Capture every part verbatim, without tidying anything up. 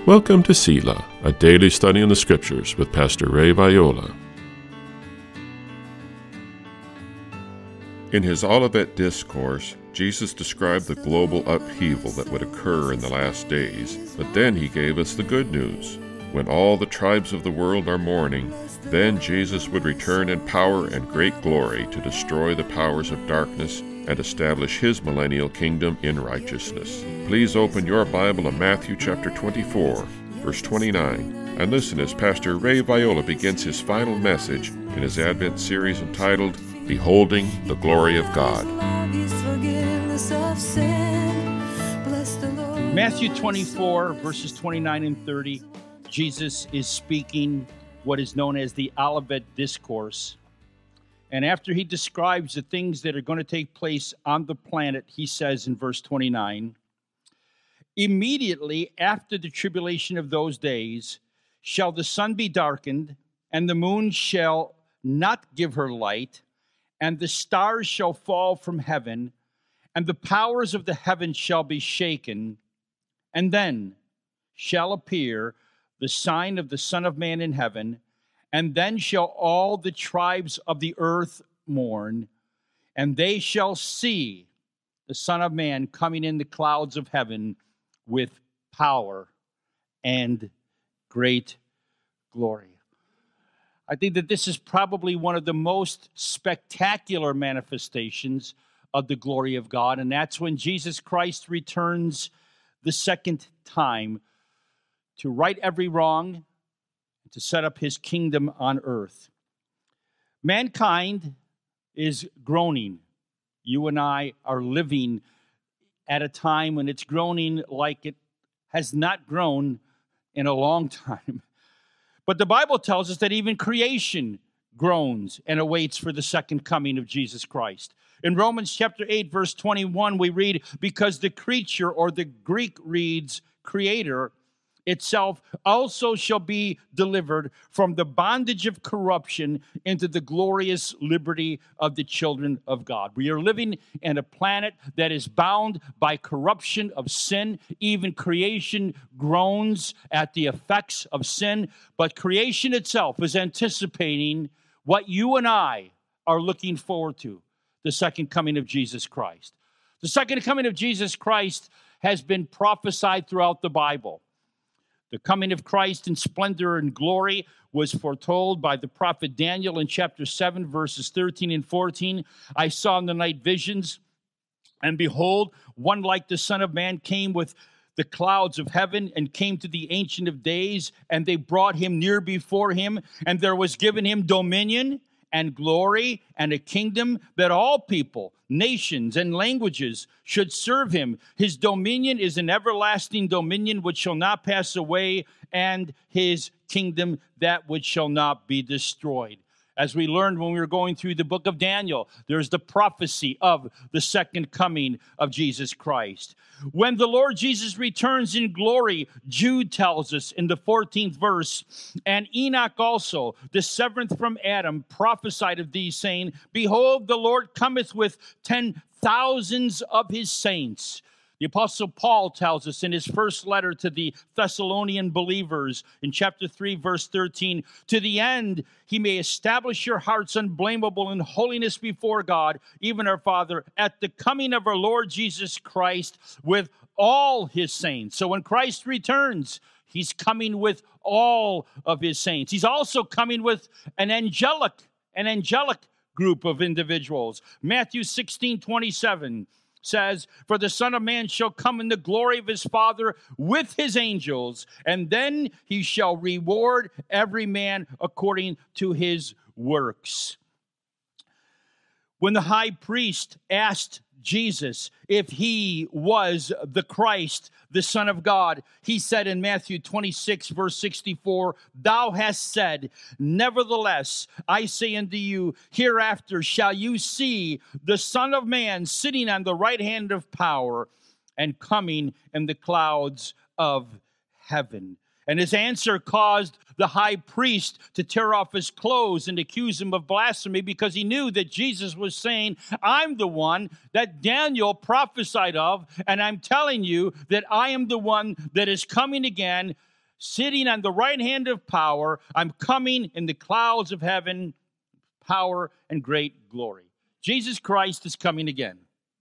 Welcome to Selah, a daily study in the Scriptures with Pastor Ray Viola. In his Olivet Discourse, Jesus described the global upheaval that would occur in the last days, but then he gave us the good news. When all the tribes of the world are mourning, then Jesus would return in power and great glory to destroy the powers of darkness and establish his millennial kingdom in righteousness. Please open your Bible to Matthew chapter twenty-four, verse twenty-nine, and listen as Pastor Ray Viola begins his final message in his Advent series entitled, Beholding the Glory of God. Matthew twenty-four, verses twenty-nine and thirty, Jesus is speaking what is known as the Olivet Discourse. And after he describes the things that are going to take place on the planet, he says in verse twenty-nine, immediately after the tribulation of those days shall the sun be darkened, and the moon shall not give her light, and the stars shall fall from heaven, and the powers of the heavens shall be shaken. And then shall appear the sign of the Son of Man in heaven, and then shall all the tribes of the earth mourn, and they shall see the Son of Man coming in the clouds of heaven with power and great glory. I think that this is probably one of the most spectacular manifestations of the glory of God, and that's when Jesus Christ returns the second time to right every wrong, to set up his kingdom on earth. Mankind is groaning. You and I are living at a time when it's groaning like it has not grown in a long time. But the Bible tells us that even creation groans and awaits for the second coming of Jesus Christ. In Romans chapter eight, verse twenty-one, we read, because the creature, or the Greek reads creator, itself also shall be delivered from the bondage of corruption into the glorious liberty of the children of God. We are living in a planet that is bound by corruption of sin. Even creation groans at the effects of sin, but creation itself is anticipating what you and I are looking forward to, the second coming of Jesus Christ. The second coming of Jesus Christ has been prophesied throughout the Bible. The coming of Christ in splendor and glory was foretold by the prophet Daniel in chapter seven, verses thirteen and fourteen. I saw in the night visions, and behold, one like the Son of Man came with the clouds of heaven and came to the Ancient of Days, and they brought him near before him, and there was given him dominion and glory and a kingdom that all people, nations, and languages should serve him. His dominion is an everlasting dominion which shall not pass away, and his kingdom that which shall not be destroyed. As we learned when we were going through the book of Daniel, there's the prophecy of the second coming of Jesus Christ. When the Lord Jesus returns in glory, Jude tells us in the fourteenth verse, and Enoch also, the seventh from Adam, prophesied of these, saying, behold, the Lord cometh with ten thousands of his saints. The Apostle Paul tells us in his first letter to the Thessalonian believers in chapter three, verse thirteen, to the end he may establish your hearts unblameable in holiness before God, even our Father, at the coming of our Lord Jesus Christ with all his saints. So when Christ returns, he's coming with all of his saints. He's also coming with an angelic, an angelic group of individuals. Matthew sixteen, twenty-seven says, for the Son of Man shall come in the glory of his Father with his angels, and then he shall reward every man according to his works. When the high priest asked Jesus if he was the Christ, the Son of God, he said in Matthew twenty-six, verse sixty-four, thou hast said, nevertheless, I say unto you, hereafter shall you see the Son of Man sitting on the right hand of power and coming in the clouds of heaven. And his answer caused the high priest to tear off his clothes and accuse him of blasphemy, because he knew that Jesus was saying, I'm the one that Daniel prophesied of, and I'm telling you that I am the one that is coming again sitting on the right hand of power. I'm coming in the clouds of heaven, power and great glory. Jesus Christ is coming again.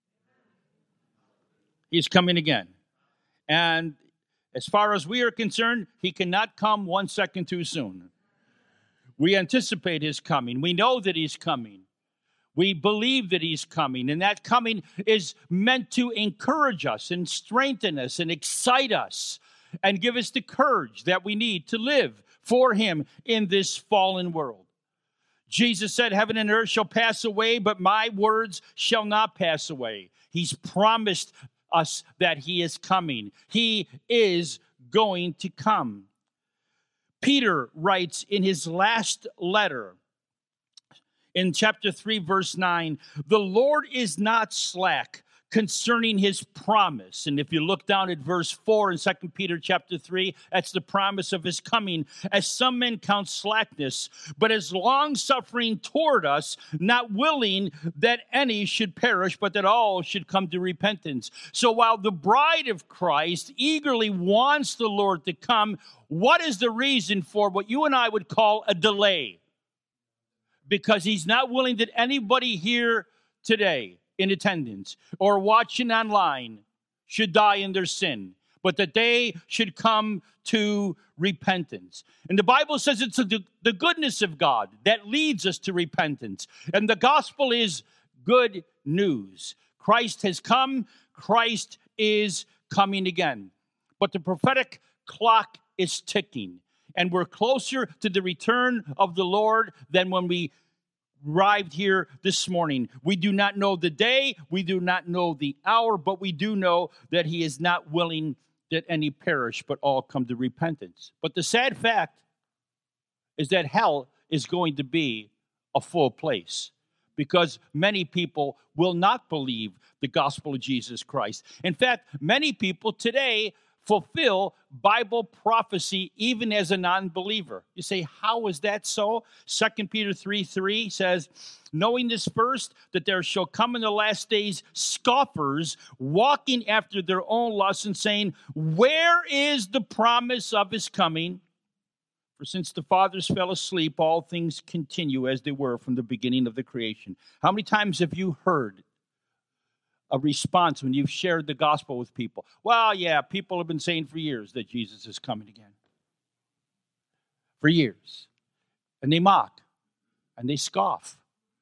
He's coming again. And as far as we are concerned, he cannot come one second too soon. We anticipate his coming. We know that he's coming. We believe that he's coming. And that coming is meant to encourage us and strengthen us and excite us and give us the courage that we need to live for him in this fallen world. Jesus said, heaven and earth shall pass away, but my words shall not pass away. He's promised us that he is coming. He is going to come. Peter writes in his last letter, in chapter three, verse nine, the Lord is not slack concerning his promise. And if you look down at verse four in Second Peter chapter three, that's the promise of his coming. As some men count slackness, but as long-suffering toward us, not willing that any should perish, but that all should come to repentance. So while the bride of Christ eagerly wants the Lord to come, what is the reason for what you and I would call a delay? Because he's not willing that anybody here today in attendance or watching online should die in their sin, but that they should come to repentance. And the Bible says it's the, the goodness of God that leads us to repentance. And the gospel is good news. Christ has come. Christ is coming again. But the prophetic clock is ticking. And we're closer to the return of the Lord than when we arrived here this morning. We do not know the day, we do not know the hour, but we do know that he is not willing that any perish, but all come to repentance. But the sad fact is that hell is going to be a full place because many people will not believe the gospel of Jesus Christ. In fact, many people today fulfill Bible prophecy even as a non-believer. You say, how is that so? Second Peter three three says, knowing this first, that there shall come in the last days scoffers, walking after their own lusts and saying, where is the promise of his coming? For since the fathers fell asleep, all things continue as they were from the beginning of the creation. How many times have you heard a response when you've shared the gospel with people? Well, yeah, people have been saying for years that Jesus is coming again. For years. And they mock and they scoff.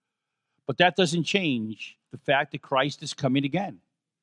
But that doesn't change the fact that Christ is coming again.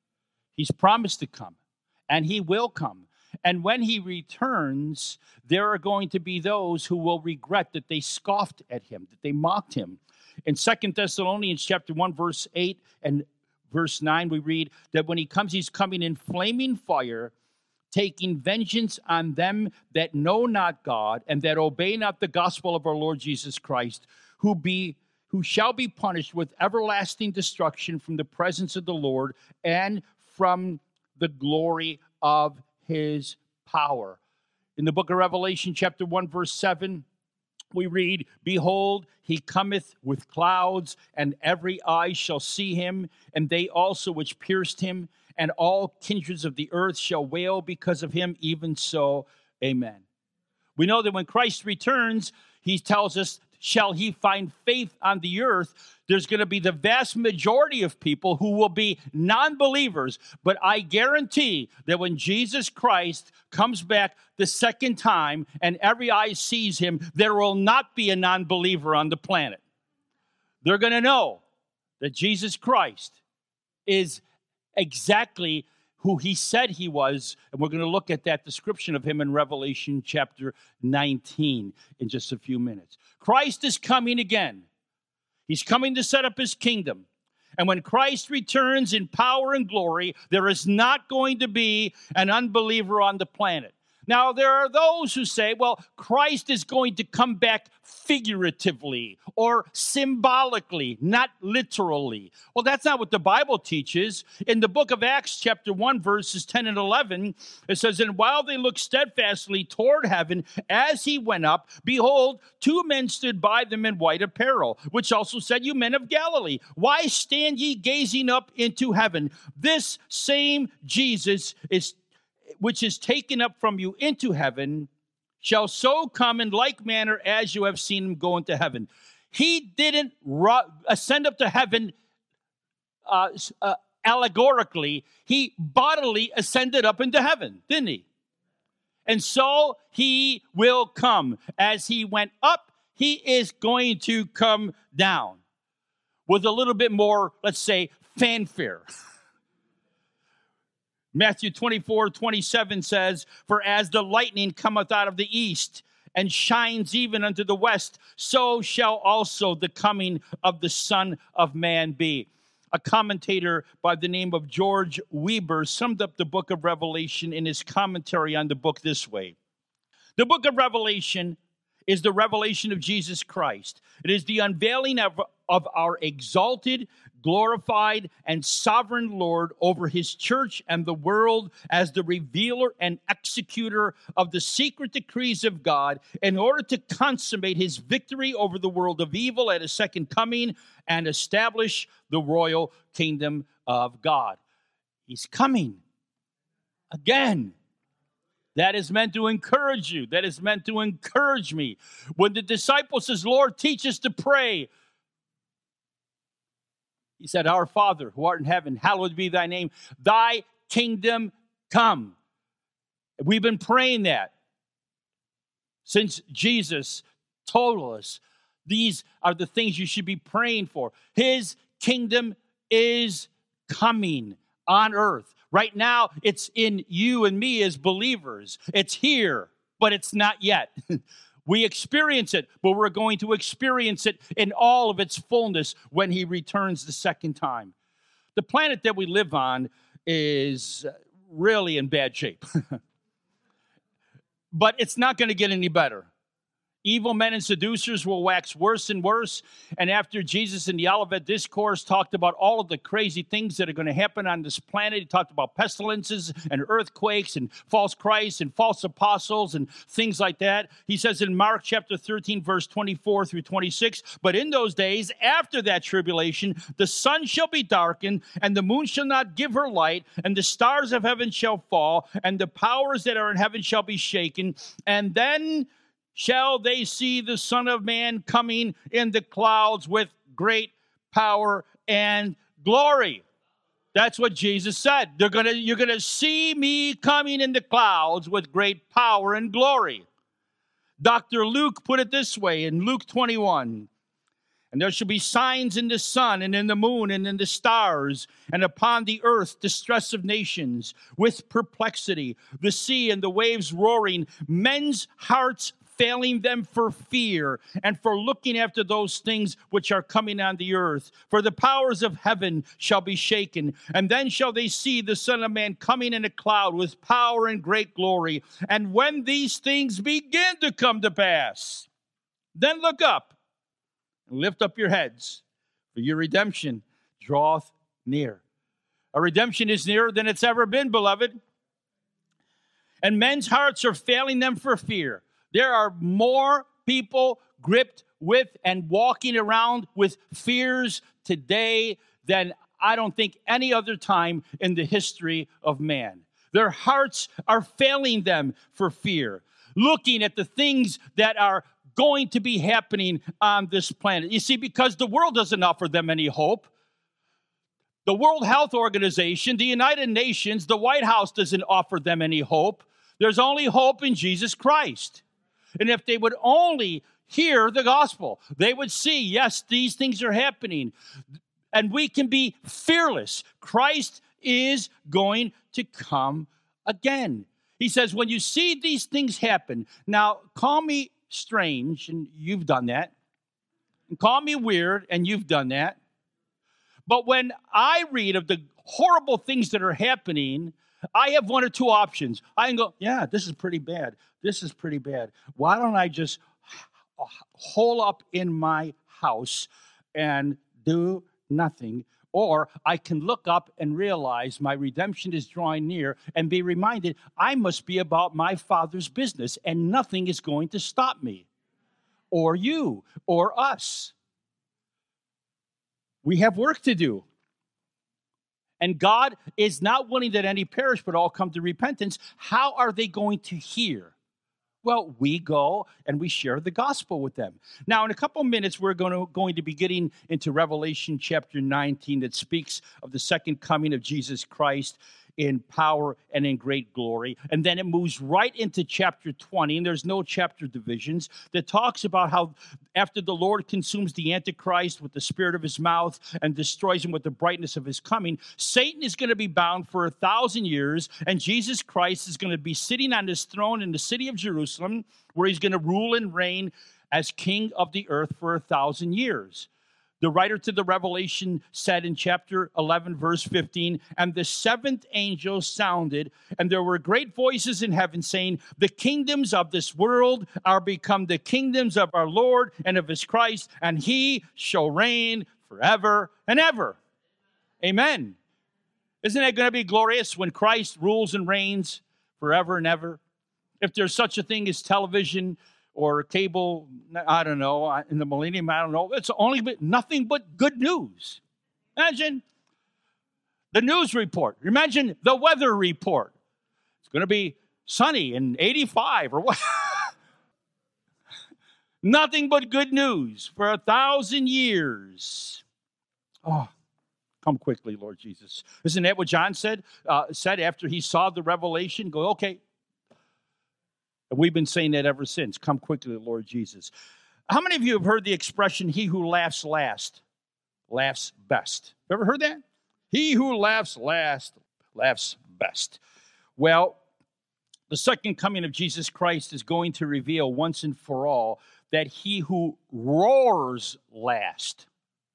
He's promised to come, and he will come. And when he returns, there are going to be those who will regret that they scoffed at him, that they mocked him. In Second Thessalonians chapter one, verse eight and verse nine, we read that when he comes, he's coming in flaming fire, taking vengeance on them that know not God and that obey not the gospel of our Lord Jesus Christ, who be who shall be punished with everlasting destruction from the presence of the Lord and from the glory of his power. In the book of Revelation, chapter one, verse seven, we read, behold, he cometh with clouds, and every eye shall see him, and they also which pierced him, and all kindreds of the earth shall wail because of him, even so, amen. We know that when Christ returns, he tells us, shall he find faith on the earth? There's going to be the vast majority of people who will be non-believers. But I guarantee that when Jesus Christ comes back the second time and every eye sees him, there will not be a non-believer on the planet. They're going to know that Jesus Christ is exactly who he said he was. And we're going to look at that description of him in Revelation chapter nineteen in just a few minutes. Christ is coming again. He's coming to set up his kingdom. And when Christ returns in power and glory, there is not going to be an unbeliever on the planet. Now, there are those who say, well, Christ is going to come back figuratively or symbolically, not literally. Well, that's not what the Bible teaches. In the book of Acts, chapter one, verses ten and eleven, it says, and while they looked steadfastly toward heaven as he went up, behold, two men stood by them in white apparel, which also said, you men of Galilee, why stand ye gazing up into heaven? This same Jesus is which is taken up from you into heaven shall so come in like manner as you have seen him go into heaven. He didn't ru- ascend up to heaven uh, uh, allegorically. He bodily ascended up into heaven, didn't he? And so he will come. As he went up, he is going to come down with a little bit more, let's say, fanfare. Matthew twenty-four, twenty-seven says, for as the lightning cometh out of the east and shines even unto the west, so shall also the coming of the Son of Man be. A commentator by the name of George Weber summed up the book of Revelation in his commentary on the book this way. The book of Revelation is the revelation of Jesus Christ. It is the unveiling of, of our exalted, glorified, and sovereign Lord over his church and the world as the revealer and executor of the secret decrees of God in order to consummate his victory over the world of evil at his second coming and establish the royal kingdom of God. He's coming again. That is meant to encourage you. That is meant to encourage me. When the disciple says, Lord, teach us to pray, he said, our Father, who art in heaven, hallowed be thy name. Thy kingdom come. We've been praying that since Jesus told us these are the things you should be praying for. His kingdom is coming on earth. Right now, it's in you and me as believers. It's here, but it's not yet. We experience it, but we're going to experience it in all of its fullness when he returns the second time. The planet that we live on is really in bad shape. But it's not going to get any better. Evil men and seducers will wax worse and worse. And after Jesus in the Olivet Discourse talked about all of the crazy things that are going to happen on this planet, he talked about pestilences and earthquakes and false Christs and false apostles and things like that. He says in Mark chapter thirteen, verse twenty-four through twenty-six, but in those days, after that tribulation, the sun shall be darkened, and the moon shall not give her light, and the stars of heaven shall fall, and the powers that are in heaven shall be shaken. And then shall they see the Son of Man coming in the clouds with great power and glory. That's what Jesus said. They're gonna, you're going to see me coming in the clouds with great power and glory. Doctor Luke put it this way in Luke twenty-one. And there shall be signs in the sun and in the moon and in the stars, and upon the earth distress of nations, with perplexity, the sea and the waves roaring, men's hearts failing them for fear and for looking after those things which are coming on the earth. For the powers of heaven shall be shaken, and then shall they see the Son of Man coming in a cloud with power and great glory. And when these things begin to come to pass, then look up and lift up your heads, for your redemption draweth near. Our redemption is nearer than it's ever been, beloved. And men's hearts are failing them for fear. There are more people gripped with and walking around with fears today than I don't think any other time in the history of man. Their hearts are failing them for fear, looking at the things that are going to be happening on this planet. You see, because the world doesn't offer them any hope. The World Health Organization, the United Nations, the White House doesn't offer them any hope. There's only hope in Jesus Christ. And if they would only hear the gospel, they would see, yes, these things are happening. And we can be fearless. Christ is going to come again. He says, when you see these things happen, now call me strange, and you've done that. And call me weird, and you've done that. But when I read of the horrible things that are happening, I have one or two options. I can go, yeah, this is pretty bad. This is pretty bad. Why don't I just hole up in my house and do nothing? Or I can look up and realize my redemption is drawing near and be reminded I must be about my Father's business and nothing is going to stop me or you or us. We have work to do. And God is not willing that any perish, but all come to repentance. How are they going to hear? Well, we go and we share the gospel with them. Now, in a couple minutes, we're going to, going to be getting into Revelation chapter nineteen that speaks of the second coming of Jesus Christ in power and in great glory. And then it moves right into chapter twenty, and there's no chapter divisions, that talks about how after the Lord consumes the Antichrist with the spirit of his mouth and destroys him with the brightness of his coming, Satan is going to be bound for a thousand years, and Jesus Christ is going to be sitting on his throne in the city of Jerusalem, where he's going to rule and reign as king of the earth for a thousand years. The writer to the Revelation said in chapter eleven, verse fifteen, and the seventh angel sounded, and there were great voices in heaven saying, the kingdoms of this world are become the kingdoms of our Lord and of his Christ, and he shall reign forever and ever. Amen. Isn't it going to be glorious when Christ rules and reigns forever and ever? If there's such a thing as television or cable, I don't know, in the millennium, I don't know. It's only been nothing but good news. Imagine the news report. Imagine the weather report. It's going to be sunny and eighty-five or what? Nothing but good news for a thousand years. Oh, come quickly, Lord Jesus. Isn't that what John said? Uh, said after he saw the revelation, go, okay. And we've been saying that ever since. Come quickly, Lord Jesus. How many of you have heard the expression, he who laughs last, laughs best? Ever heard that? He who laughs last, laughs best. Well, the second coming of Jesus Christ is going to reveal once and for all that he who roars last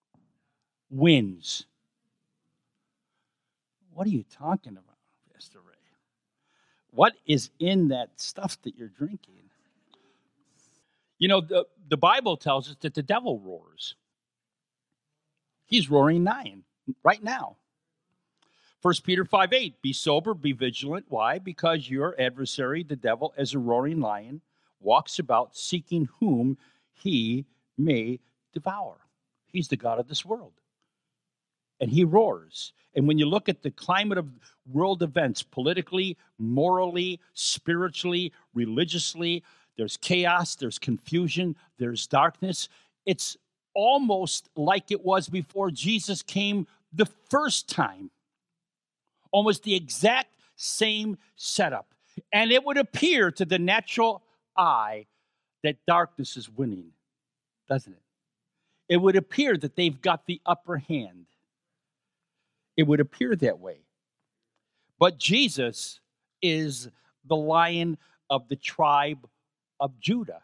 wins. What are you talking about, Pastor Ray? What is in that stuff that you're drinking? You know, the, the Bible tells us that the devil roars. He's roaring nine right now. First Peter five eight, be sober, be vigilant. Why? Because your adversary, the devil, as a roaring lion, walks about seeking whom he may devour. He's the god of this world. And he roars. And when you look at the climate of world events, politically, morally, spiritually, religiously, there's chaos, there's confusion, there's darkness. It's almost like it was before Jesus came the first time. Almost the exact same setup. And it would appear to the natural eye that darkness is winning, doesn't it? It would appear that they've got the upper hand. It would appear that way. But Jesus is the Lion of the tribe of Judah,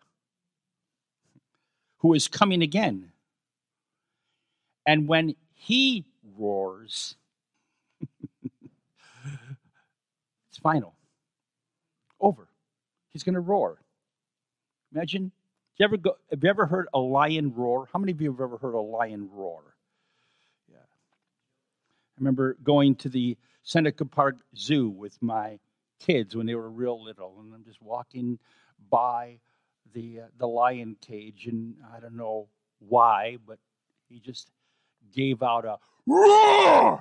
who is coming again. And when he roars, it's final. Over. He's going to roar. Imagine, you ever go, have you ever heard a lion roar? How many of you have ever heard a lion roar? Yeah. I remember going to the Seneca Park Zoo with my kids when they were real little, and I'm just walking by the uh, the lion cage, and I don't know why, but he just gave out a roar,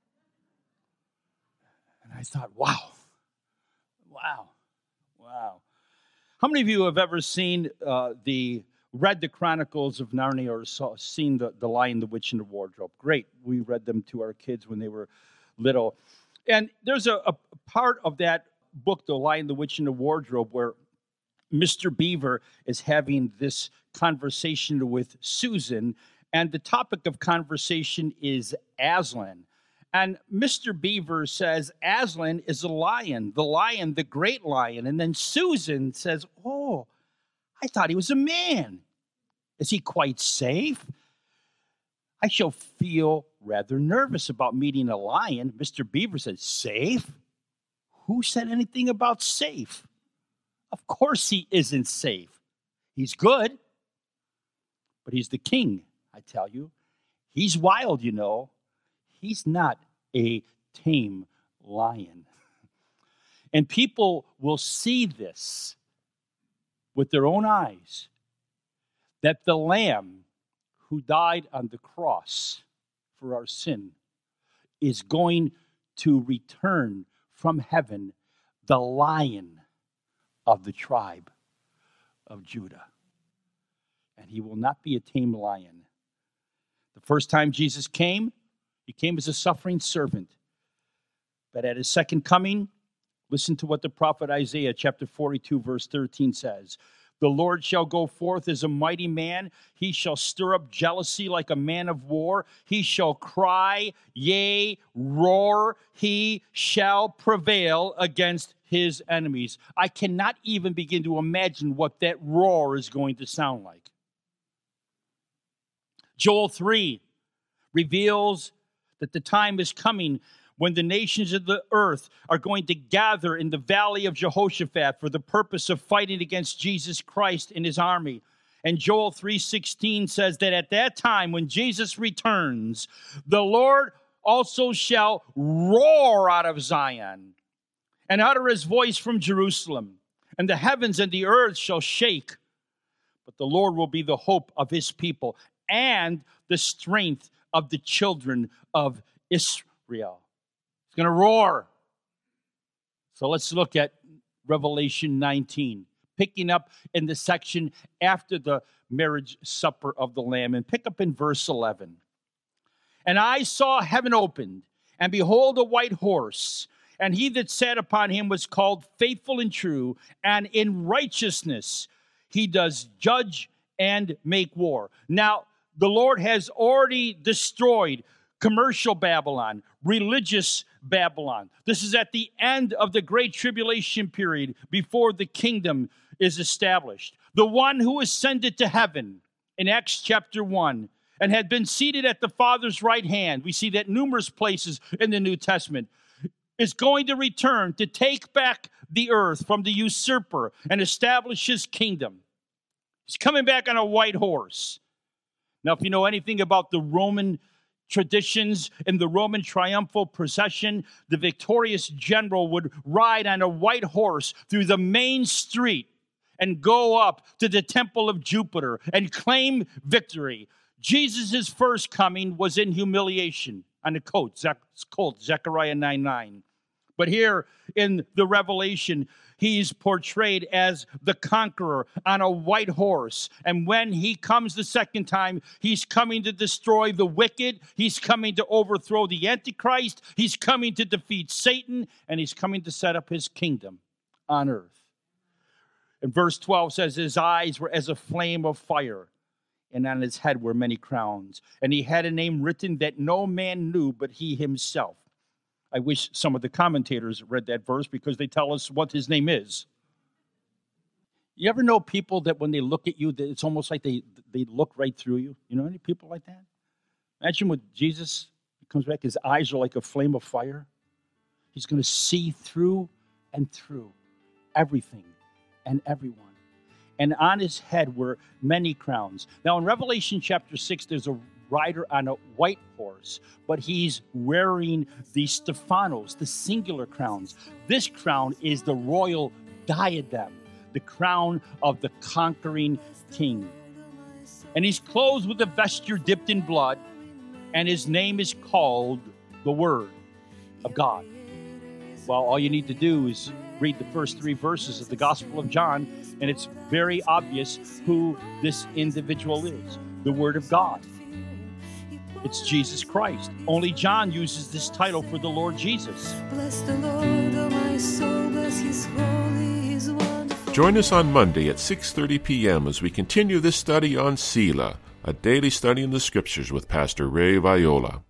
and I thought, wow, wow, wow. How many of you have ever seen uh, the read the Chronicles of Narnia or saw, seen the, the Lion, the Witch, and the Wardrobe? Great. We read them to our kids when they were little. And there's a, a part of that book, The Lion, the Witch, and the Wardrobe, where Mister Beaver is having this conversation with Susan, and the topic of conversation is Aslan. And Mister Beaver says, Aslan is a lion, the lion, the great lion. And then Susan says, oh, I thought he was a man. Is he quite safe? I shall feel rather nervous about meeting a lion. Mister Beaver says, safe? Who said anything about safe? Of course he isn't safe. He's good, but he's the king, I tell you. He's wild, you know. He's not a tame lion. And people will see this with their own eyes, that the Lamb who died on the cross for our sin is going to return from heaven, the Lion of the tribe of Judah. And he will not be a tame lion. The first time Jesus came, he came as a suffering servant. But at his second coming, listen to what the prophet Isaiah chapter forty-two verse thirteen says. The Lord shall go forth as a mighty man. He shall stir up jealousy like a man of war. He shall cry, yea, roar. He shall prevail against his enemies. I cannot even begin to imagine what that roar is going to sound like. Joel three reveals that the time is coming when the nations of the earth are going to gather in the valley of Jehoshaphat for the purpose of fighting against Jesus Christ and his army. And Joel three sixteen says that at that time when Jesus returns, the Lord also shall roar out of Zion and utter his voice from Jerusalem, and the heavens and the earth shall shake. But the Lord will be the hope of his people and the strength of the children of Israel. It's going to roar. So let's look at Revelation nineteen, picking up in the section after the marriage supper of the Lamb, and pick up in verse eleven. And I saw heaven opened, and behold, a white horse, and he that sat upon him was called Faithful and True, and in righteousness he does judge and make war. Now, the Lord has already destroyed commercial Babylon, religious Babylon. This is at the end of the Great Tribulation period before the kingdom is established. The one who ascended to heaven in Acts chapter one and had been seated at the Father's right hand, we see that numerous places in the New Testament, is going to return to take back the earth from the usurper and establish his kingdom. He's coming back on a white horse. Now, if you know anything about the Roman traditions, in the Roman triumphal procession, the victorious general would ride on a white horse through the main street and go up to the temple of Jupiter and claim victory. Jesus' first coming was in humiliation on a colt, Zechariah nine nine. But here in the Revelation, he's portrayed as the conqueror on a white horse. And when he comes the second time, he's coming to destroy the wicked. He's coming to overthrow the Antichrist. He's coming to defeat Satan. And he's coming to set up his kingdom on earth. And verse twelve says, his eyes were as a flame of fire, and on his head were many crowns. And he had a name written that no man knew but he himself. I wish some of the commentators read that verse because they tell us what his name is. You ever know people that when they look at you, that it's almost like they, they look right through you? You know any people like that? Imagine when Jesus comes back, his eyes are like a flame of fire. He's going to see through and through everything and everyone. And on his head were many crowns. Now in Revelation chapter six, there's a rider on a white horse, but he's wearing the Stephanos, the singular crowns. This crown is the royal diadem, the crown of the conquering king. And he's clothed with a vesture dipped in blood, and his name is called the Word of God. Well, all you need to do is read the first three verses of the Gospel of John, and it's very obvious who this individual is, the Word of God. It's Jesus Christ. Only John uses this title for the Lord Jesus. Bless the Lord, oh my soul, bless his holy, his wonderful. Join us on Monday at six thirty p.m. as we continue this study on Selah, a daily study in the Scriptures with Pastor Ray Viola.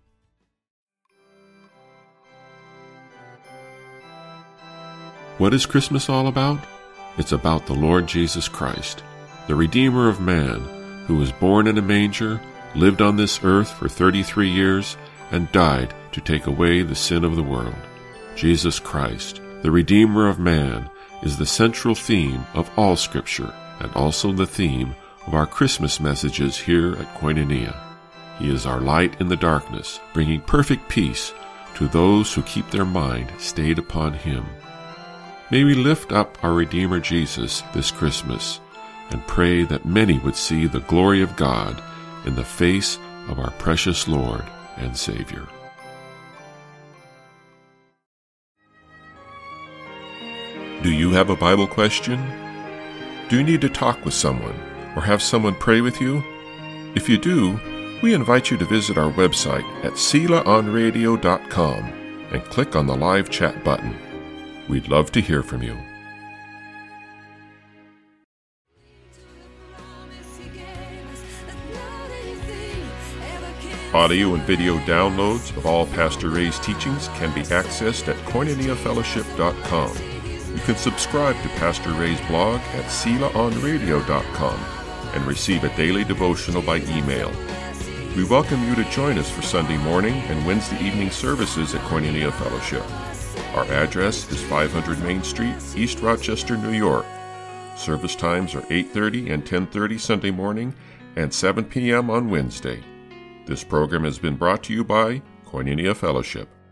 What is Christmas all about? It's about the Lord Jesus Christ, the Redeemer of man, who was born in a manger, lived on this earth for thirty-three years, and died to take away the sin of the world. Jesus Christ, the Redeemer of man, is the central theme of all Scripture, and also the theme of our Christmas messages here at Koinonia. He is our light in the darkness, bringing perfect peace to those who keep their mind stayed upon Him. May we lift up our Redeemer Jesus this Christmas, and pray that many would see the glory of God in the face of our precious Lord and Savior. Do you have a Bible question? Do you need to talk with someone or have someone pray with you? If you do, we invite you to visit our website at sela on radio dot com and click on the live chat button. We'd love to hear from you. Audio and video downloads of all Pastor Ray's teachings can be accessed at koinonia fellowship dot com. You can subscribe to Pastor Ray's blog at sela on radio dot com and receive a daily devotional by email. We welcome you to join us for Sunday morning and Wednesday evening services at Koinonia Fellowship. Our address is five hundred Main Street, East Rochester, New York. Service times are eight thirty and ten thirty Sunday morning and seven p.m. on Wednesday. This program has been brought to you by Koinonia Fellowship.